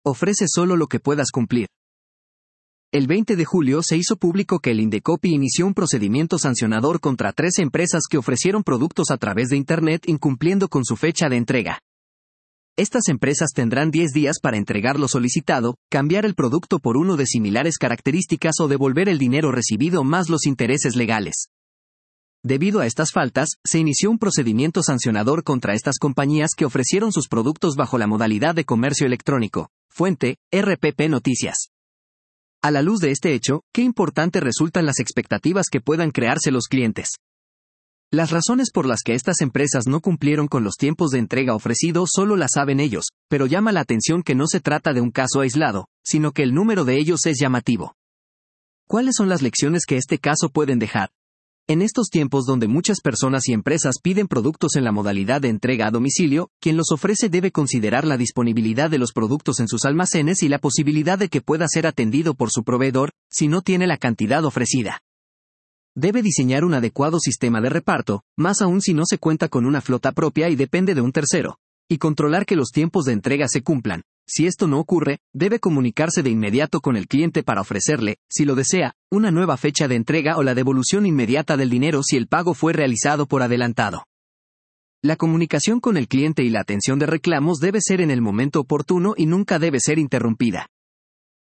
ofrece solo lo que puedas cumplir. El 20 de julio se hizo público que el Indecopi inició un procedimiento sancionador contra 13 empresas que ofrecieron productos a través de Internet incumpliendo con su fecha de entrega. Estas empresas tendrán 10 días para entregar lo solicitado, cambiar el producto por uno de similares características o devolver el dinero recibido más los intereses legales. Debido a estas faltas, se inició un procedimiento sancionador contra estas compañías que ofrecieron sus productos bajo la modalidad de comercio electrónico. Fuente, RPP Noticias. A la luz de este hecho, qué importante resultan las expectativas que puedan crearse los clientes. Las razones por las que estas empresas no cumplieron con los tiempos de entrega ofrecidos solo las saben ellos, pero llama la atención que no se trata de un caso aislado, sino que el número de ellos es llamativo. ¿Cuáles son las lecciones que este caso pueden dejar? En estos tiempos donde muchas personas y empresas piden productos en la modalidad de entrega a domicilio, quien los ofrece debe considerar la disponibilidad de los productos en sus almacenes y la posibilidad de que pueda ser atendido por su proveedor, si no tiene la cantidad ofrecida. Debe diseñar un adecuado sistema de reparto, más aún si no se cuenta con una flota propia y depende de un tercero, y controlar que los tiempos de entrega se cumplan. Si esto no ocurre, debe comunicarse de inmediato con el cliente para ofrecerle, si lo desea, una nueva fecha de entrega o la devolución inmediata del dinero si el pago fue realizado por adelantado. La comunicación con el cliente y la atención de reclamos debe ser en el momento oportuno y nunca debe ser interrumpida.